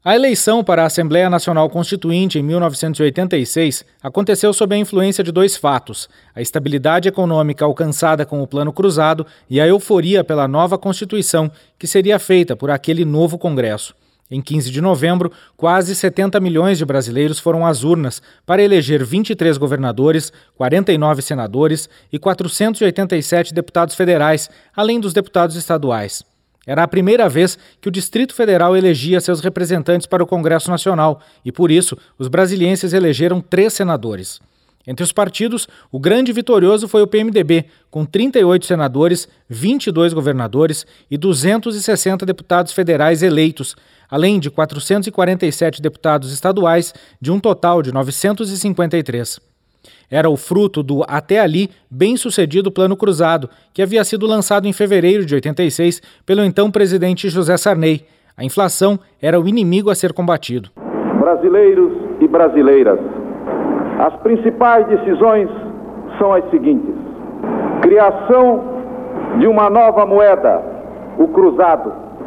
A eleição para a Assembleia Nacional Constituinte em 1986 aconteceu sob a influência de dois fatos: a estabilidade econômica alcançada com o Plano Cruzado e a euforia pela nova Constituição que seria feita por aquele novo Congresso. Em 15 de novembro, quase 70 milhões de brasileiros foram às urnas para eleger 23 governadores, 49 senadores e 487 deputados federais, além dos deputados estaduais. Era a primeira vez que o Distrito Federal elegia seus representantes para o Congresso Nacional e, por isso, os brasilienses elegeram 3 senadores. Entre os partidos, o grande vitorioso foi o PMDB, com 38 senadores, 22 governadores e 260 deputados federais eleitos, além de 447 deputados estaduais, de um total de 953. Era o fruto do, até ali, bem-sucedido Plano Cruzado, que havia sido lançado em fevereiro de 86 pelo então presidente José Sarney. A inflação era o inimigo a ser combatido. Brasileiros e brasileiras, as principais decisões são as seguintes: criação de uma nova moeda, o cruzado,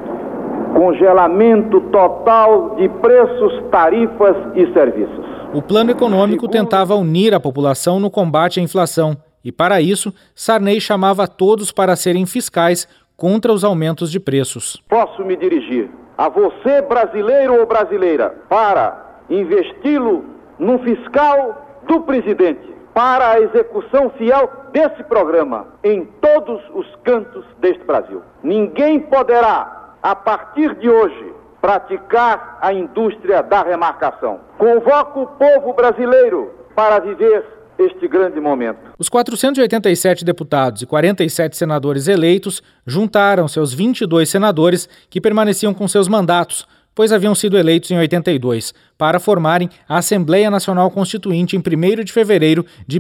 congelamento total de preços, tarifas e serviços. O plano econômico tentava unir a população no combate à inflação e, para isso, Sarney chamava todos para serem fiscais contra os aumentos de preços. Posso me dirigir a você, brasileiro ou brasileira, para investi-lo no fiscal do presidente, para a execução fiel desse programa em todos os cantos deste Brasil. Ninguém poderá, a partir de hoje, praticar a indústria da remarcação. Convoco o povo brasileiro para viver este grande momento. Os 487 deputados e 47 senadores eleitos juntaram seus 22 senadores que permaneciam com seus mandatos, pois haviam sido eleitos em 82, para formarem a Assembleia Nacional Constituinte em 1º de fevereiro de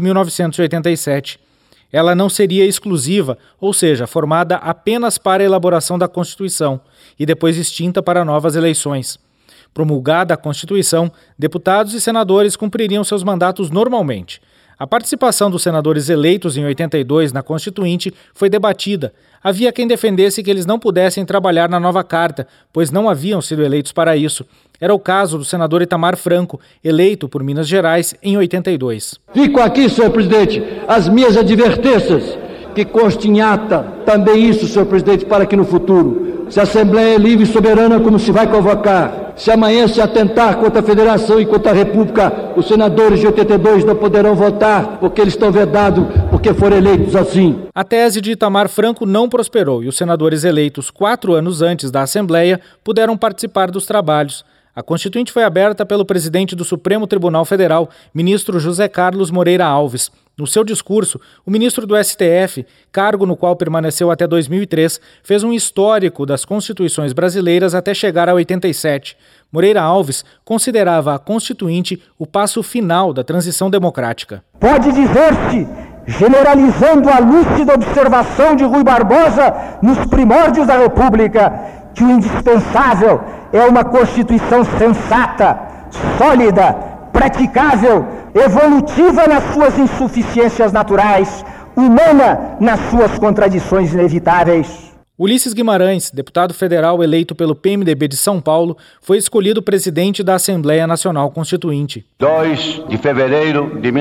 1987. Ela não seria exclusiva, ou seja, formada apenas para a elaboração da Constituição e depois extinta para novas eleições. Promulgada a Constituição, deputados e senadores cumpririam seus mandatos normalmente. A participação dos senadores eleitos em 82 na Constituinte foi debatida. Havia quem defendesse que eles não pudessem trabalhar na nova Carta, pois não haviam sido eleitos para isso. Era o caso do senador Itamar Franco, eleito por Minas Gerais em 82. Fico aqui, senhor presidente, as minhas advertências, que conste em ata também isso, senhor presidente, para que no futuro, se a Assembleia é livre e soberana, como se vai convocar, se amanhã se atentar contra a Federação e contra a República, os senadores de 82 não poderão votar porque eles estão vedados, porque foram eleitos assim. A tese de Itamar Franco não prosperou e os senadores eleitos 4 anos antes da Assembleia puderam participar dos trabalhos. A Constituinte foi aberta pelo presidente do Supremo Tribunal Federal, ministro José Carlos Moreira Alves. No seu discurso, o ministro do STF, cargo no qual permaneceu até 2003, fez um histórico das constituições brasileiras até chegar a 87. Moreira Alves considerava a Constituinte o passo final da transição democrática. Pode dizer-se, generalizando a lúcida observação de Rui Barbosa nos primórdios da República, que o indispensável é uma Constituição sensata, sólida, praticável, evolutiva nas suas insuficiências naturais, humana nas suas contradições inevitáveis. Ulisses Guimarães, deputado federal eleito pelo PMDB de São Paulo, foi escolhido presidente da Assembleia Nacional Constituinte. 2 de fevereiro de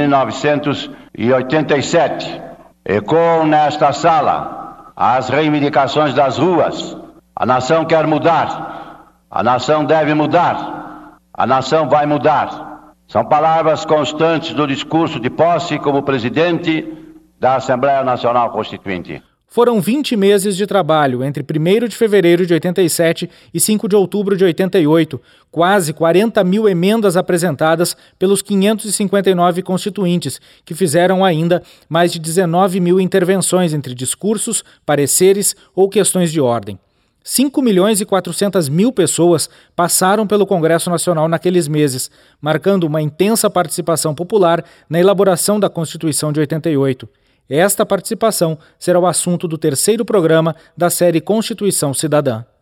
1987, ecoam nesta sala as reivindicações das ruas. A nação quer mudar, a nação deve mudar, a nação vai mudar. São palavras constantes do discurso de posse como presidente da Assembleia Nacional Constituinte. Foram 20 meses de trabalho entre 1º de fevereiro de 87 e 5 de outubro de 88, quase 40 mil emendas apresentadas pelos 559 constituintes, que fizeram ainda mais de 19 mil intervenções entre discursos, pareceres ou questões de ordem. 5 milhões e 400 mil pessoas passaram pelo Congresso Nacional naqueles meses, marcando uma intensa participação popular na elaboração da Constituição de 88. Esta participação será o assunto do 3º programa da série Constituição Cidadã.